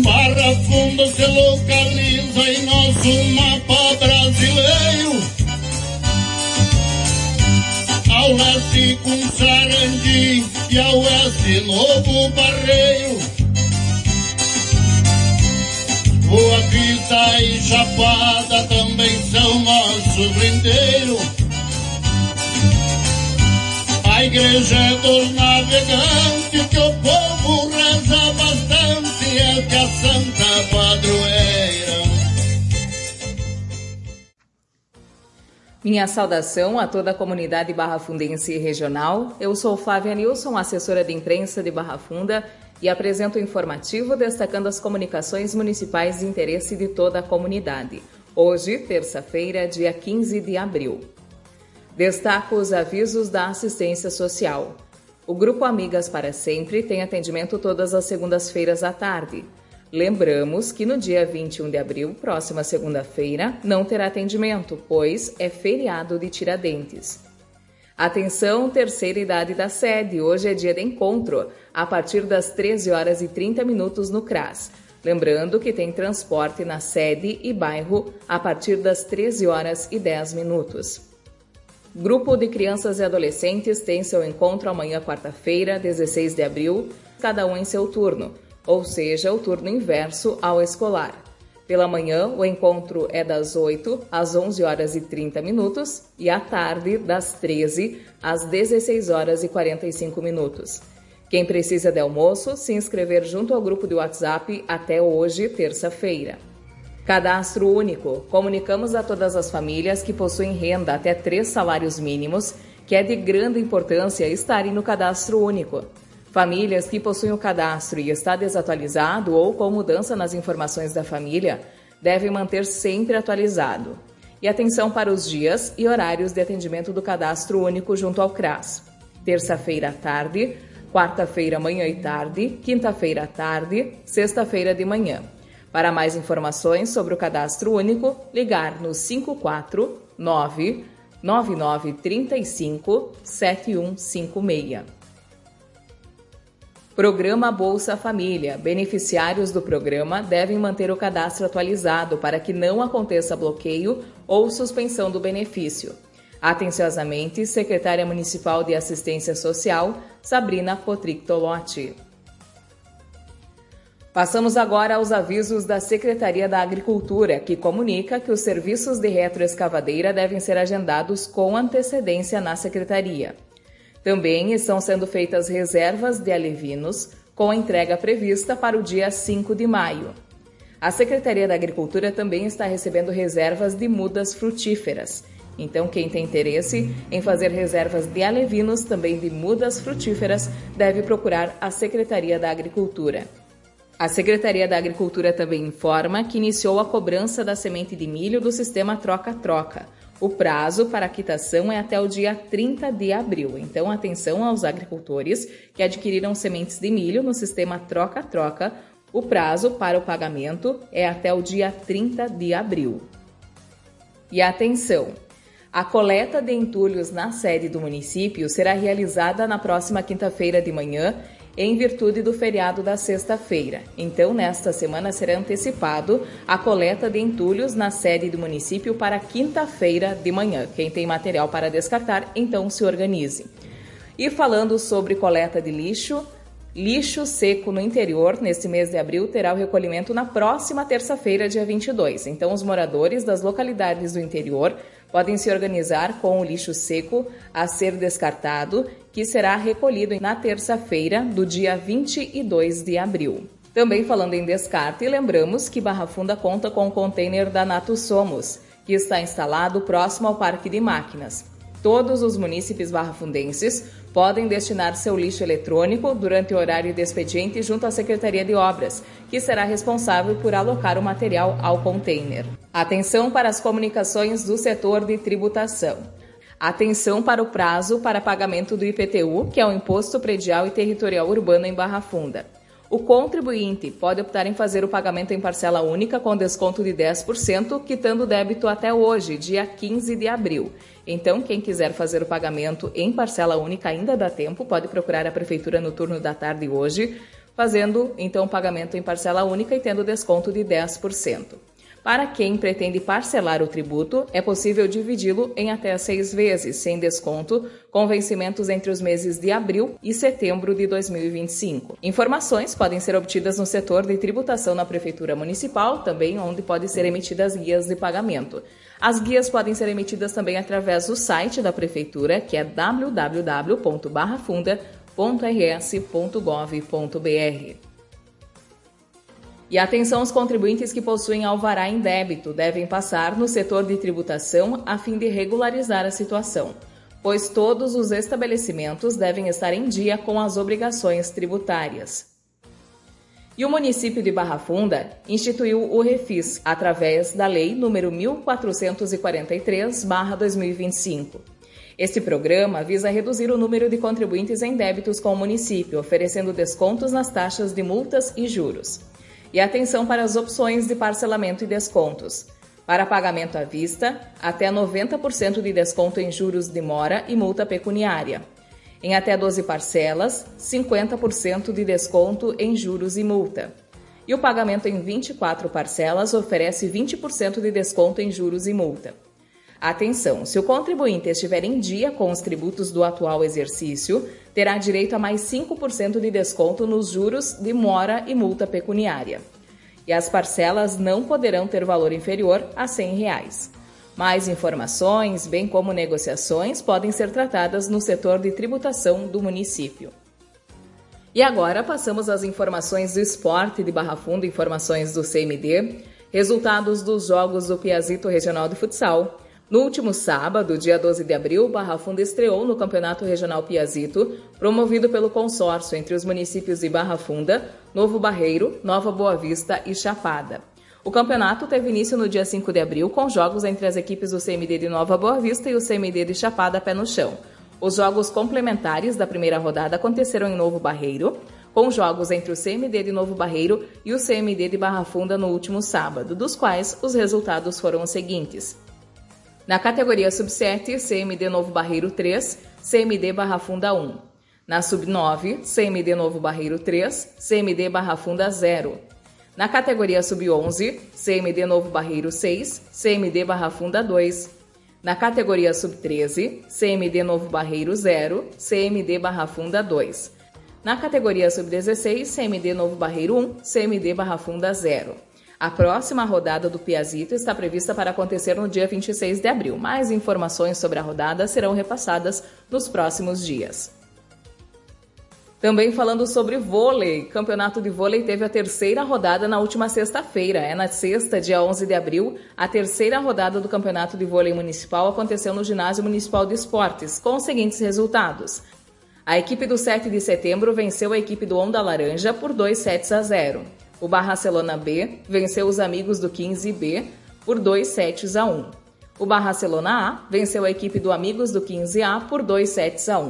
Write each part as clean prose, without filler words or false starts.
Barra Funda se localiza em nosso mapa brasileiro, ao leste com Sarandi e ao oeste Novo Barreiro. Boa Vista e Chapada também são nosso brindeiro. A igreja dos navegantes que o povo reza bastante é que a Santa Padroeira. Minha saudação a toda a comunidade barrafundense e regional. Eu sou Flávia Nilson, assessora de imprensa de Barra Funda, e apresento o informativo destacando as comunicações municipais de interesse de toda a comunidade. Hoje, terça-feira, dia 15 de abril. Destaco os avisos da assistência social. O Grupo Amigas para Sempre tem atendimento todas as segundas-feiras à tarde. Lembramos que no dia 21 de abril, próxima segunda-feira, não terá atendimento, pois é feriado de Tiradentes. Atenção, terceira idade da sede, hoje é dia de encontro, a partir das 13 horas e 30 minutos no CRAS. Lembrando que tem transporte na sede e bairro a partir das 13 horas e 10 minutos. Grupo de crianças e adolescentes tem seu encontro amanhã, quarta-feira, 16 de abril, cada um em seu turno, ou seja, o turno inverso ao escolar. Pela manhã, o encontro é das 8 às 11 horas e 30 minutos e à tarde, das 13 às 16 horas e 45 minutos. Quem precisa de almoço, se inscrever junto ao grupo de WhatsApp até hoje, terça-feira. Cadastro único. Comunicamos a todas as famílias que possuem renda até 3 salários mínimos que é de grande importância estarem no cadastro único. Famílias que possuem o cadastro e está desatualizado ou com mudança nas informações da família devem manter sempre atualizado. E atenção para os dias e horários de atendimento do cadastro único junto ao CRAS. Terça-feira à tarde, quarta-feira manhã e tarde, quinta-feira à tarde, sexta-feira de manhã. Para mais informações sobre o cadastro único, ligar no 549 9935 7156. Programa Bolsa Família. Beneficiários do programa devem manter o cadastro atualizado para que não aconteça bloqueio ou suspensão do benefício. Atenciosamente, Secretária Municipal de Assistência Social, Sabrina Potric-Tolotti. Passamos agora aos avisos da Secretaria da Agricultura, que comunica que os serviços de retroescavadeira devem ser agendados com antecedência na Secretaria. Também estão sendo feitas reservas de alevinos, com a entrega prevista para o dia 5 de maio. A Secretaria da Agricultura também está recebendo reservas de mudas frutíferas. Então, quem tem interesse em fazer reservas de alevinos, também de mudas frutíferas, deve procurar a Secretaria da Agricultura. A Secretaria da Agricultura também informa que iniciou a cobrança da semente de milho do sistema troca-troca. O prazo para a quitação é até o dia 30 de abril. Então, atenção aos agricultores que adquiriram sementes de milho no sistema troca-troca. O prazo para o pagamento é até o dia 30 de abril. E atenção! A coleta de entulhos na sede do município será realizada na próxima quinta-feira de manhã, em virtude do feriado da sexta-feira. Então, nesta semana será antecipado a coleta de entulhos na sede do município para quinta-feira de manhã. Quem tem material para descartar, então se organize. E falando sobre coleta de lixo seco no interior, neste mês de abril, terá o recolhimento na próxima terça-feira, dia 22. Então, os moradores das localidades do interior podem se organizar com o lixo seco a ser descartado, que será recolhido na terça-feira do dia 22 de abril. Também falando em descarte, lembramos que Barra Funda conta com o container da Nato Somos, que está instalado próximo ao Parque de Máquinas. Todos os munícipes barrafundenses podem destinar seu lixo eletrônico durante o horário de expediente junto à Secretaria de Obras, que será responsável por alocar o material ao container. Atenção para as comunicações do setor de tributação. Atenção para o prazo para pagamento do IPTU, que é o Imposto Predial e Territorial Urbano em Barra Funda. O contribuinte pode optar em fazer o pagamento em parcela única com desconto de 10%, quitando o débito até hoje, dia 15 de abril. Então, quem quiser fazer o pagamento em parcela única ainda dá tempo, pode procurar a Prefeitura no turno da tarde hoje fazendo então o pagamento em parcela única e tendo desconto de 10%. Para quem pretende parcelar o tributo, é possível dividi-lo em até 6 vezes, sem desconto, com vencimentos entre os meses de abril e setembro de 2025. Informações podem ser obtidas no setor de tributação na Prefeitura Municipal, também onde podem ser emitidas guias de pagamento. As guias podem ser emitidas também através do site da Prefeitura, que é www.barrafunda.rs.gov.br. E atenção aos contribuintes que possuem alvará em débito, devem passar no setor de tributação a fim de regularizar a situação, pois todos os estabelecimentos devem estar em dia com as obrigações tributárias. E o município de Barra Funda instituiu o Refis através da Lei nº 1443/2025. Este programa visa reduzir o número de contribuintes em débitos com o município, oferecendo descontos nas taxas de multas e juros. E atenção para as opções de parcelamento e descontos. Para pagamento à vista, até 90% de desconto em juros de mora e multa pecuniária. Em até 12 parcelas, 50% de desconto em juros e multa. E o pagamento em 24 parcelas oferece 20% de desconto em juros e multa. Atenção, se o contribuinte estiver em dia com os tributos do atual exercício, terá direito a mais 5% de desconto nos juros de mora e multa pecuniária. E as parcelas não poderão ter valor inferior a R$ 100. Mais informações, bem como negociações, podem ser tratadas no setor de tributação do município. E agora passamos às informações do esporte de Barra Funda, informações do CMD, resultados dos jogos do Piazito Regional de Futsal. No último sábado, dia 12 de abril, Barra Funda estreou no Campeonato Regional Piazito, promovido pelo consórcio entre os municípios de Barra Funda, Novo Barreiro, Nova Boa Vista e Chapada. O campeonato teve início no dia 5 de abril, com jogos entre as equipes do CMD de Nova Boa Vista e o CMD de Chapada Pé no Chão. Os jogos complementares da primeira rodada aconteceram em Novo Barreiro, com jogos entre o CMD de Novo Barreiro e o CMD de Barra Funda no último sábado, dos quais os resultados foram os seguintes. Na categoria Sub-7, CMD Novo Barreiro 3, CMD Barra Funda 1. Na Sub-9, CMD Novo Barreiro 3, CMD Barra Funda 0. Na categoria Sub-11, CMD Novo Barreiro 6, CMD Barra Funda 2. Na categoria Sub-13, CMD Novo Barreiro 0, CMD Barra Funda 2. Na categoria Sub-16, CMD Novo Barreiro 1, CMD Barra Funda 0. A próxima rodada do Piazito está prevista para acontecer no dia 26 de abril. Mais informações sobre a rodada serão repassadas nos próximos dias. Também falando sobre vôlei, o Campeonato de Vôlei teve a terceira rodada na última sexta-feira. Na sexta, dia 11 de abril, a terceira rodada do Campeonato de Vôlei Municipal aconteceu no Ginásio Municipal de Esportes, com os seguintes resultados. A equipe do 7 de setembro venceu a equipe do Onda Laranja por 2-0. O Barcelona B venceu os amigos do 15B por 2-1. O Barcelona A venceu a equipe do Amigos do 15A por 2-1.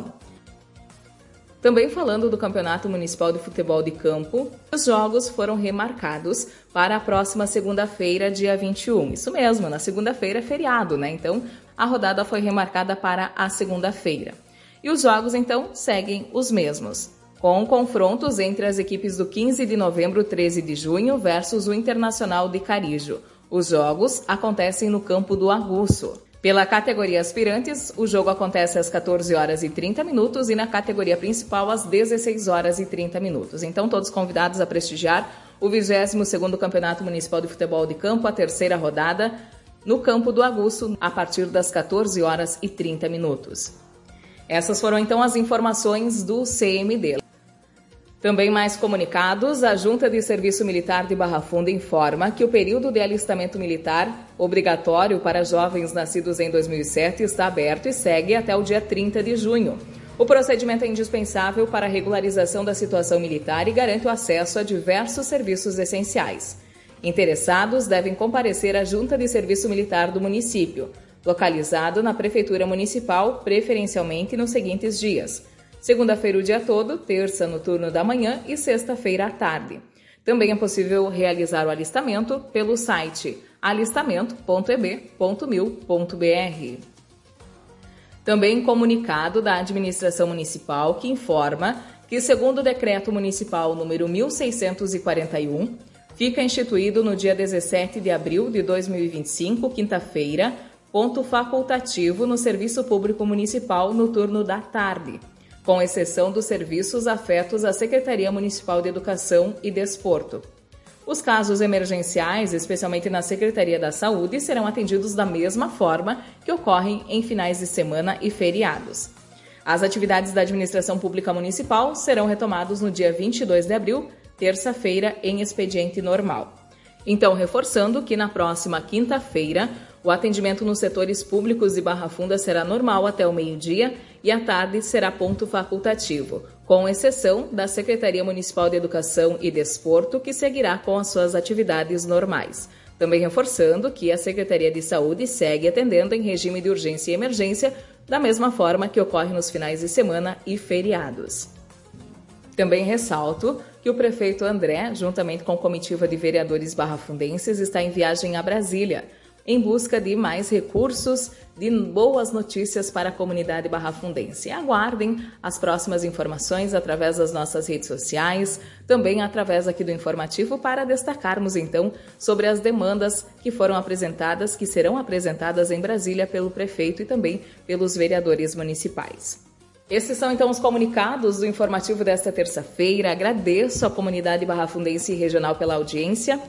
Também falando do Campeonato Municipal de Futebol de Campo, os jogos foram remarcados para a próxima segunda-feira, dia 21. Isso mesmo, na segunda-feira é feriado, né? Então, a rodada foi remarcada para a segunda-feira. E os jogos, então, seguem os mesmos, com confrontos entre as equipes do 15 de novembro, 13 de junho versus o Internacional de Carijo. Os jogos acontecem no campo do Aguço. Pela categoria aspirantes, o jogo acontece às 14 horas e 30 minutos e na categoria principal às 16 horas e 30 minutos. Então, todos convidados a prestigiar o 22º Campeonato Municipal de Futebol de Campo, a terceira rodada, no campo do Aguço, a partir das 14 horas e 30 minutos. Essas foram então as informações do CMD. Também mais comunicados, a Junta de Serviço Militar de Barra Funda informa que o período de alistamento militar obrigatório para jovens nascidos em 2007 está aberto e segue até o dia 30 de junho. O procedimento é indispensável para a regularização da situação militar e garante o acesso a diversos serviços essenciais. Interessados devem comparecer à Junta de Serviço Militar do município, localizado na Prefeitura Municipal, preferencialmente nos seguintes dias: segunda-feira o dia todo, terça no turno da manhã e sexta-feira à tarde. Também é possível realizar o alistamento pelo site alistamento.eb.mil.br. Também comunicado da Administração Municipal que informa que, segundo o Decreto Municipal número 1641, fica instituído no dia 17 de abril de 2025, quinta-feira, ponto facultativo no Serviço Público Municipal no turno da tarde, com exceção dos serviços afetos à Secretaria Municipal de Educação e Desporto. Os casos emergenciais, especialmente na Secretaria da Saúde, serão atendidos da mesma forma que ocorrem em finais de semana e feriados. As atividades da Administração Pública Municipal serão retomadas no dia 22 de abril, terça-feira, em expediente normal. Então, reforçando que na próxima quinta-feira, o atendimento nos setores públicos de Barra Funda será normal até o meio-dia e à tarde será ponto facultativo, com exceção da Secretaria Municipal de Educação e Desporto, que seguirá com as suas atividades normais. Também reforçando que a Secretaria de Saúde segue atendendo em regime de urgência e emergência, da mesma forma que ocorre nos finais de semana e feriados. Também ressalto que o prefeito André, juntamente com a comitiva de vereadores barrafundenses, está em viagem a Brasília, em busca de mais recursos, de boas notícias para a comunidade barrafundense. Aguardem as próximas informações através das nossas redes sociais, também através aqui do informativo, para destacarmos então sobre as demandas que foram apresentadas, que serão apresentadas em Brasília pelo prefeito e também pelos vereadores municipais. Esses são então os comunicados do informativo desta terça-feira. Agradeço à comunidade barrafundense e regional pela audiência.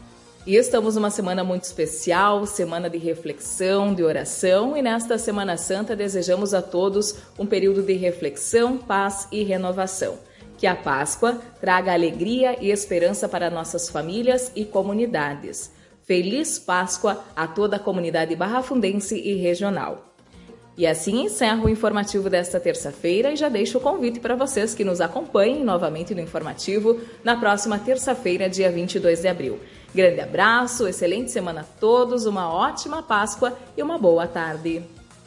E estamos numa semana muito especial, semana de reflexão, de oração, e nesta Semana Santa desejamos a todos um período de reflexão, paz e renovação. Que a Páscoa traga alegria e esperança para nossas famílias e comunidades. Feliz Páscoa a toda a comunidade barrafundense e regional. E assim encerro o informativo desta terça-feira e já deixo o convite para vocês que nos acompanhem novamente no informativo na próxima terça-feira, dia 22 de abril. Grande abraço, excelente semana a todos, uma ótima Páscoa e uma boa tarde.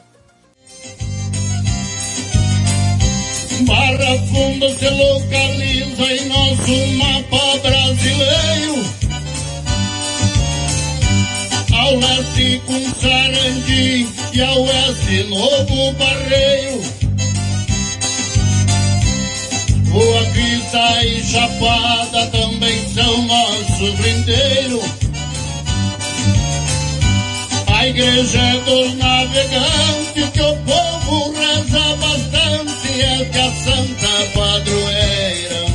Barra Funda se localiza em nosso mapa brasileiro, ao leste com Sarandi e ao oeste Novo Barreiro. Boa Vista e Chapada também são nosso brindeiro. A igreja é dos navegantes, que o povo reza bastante, é que a Santa Padroeira.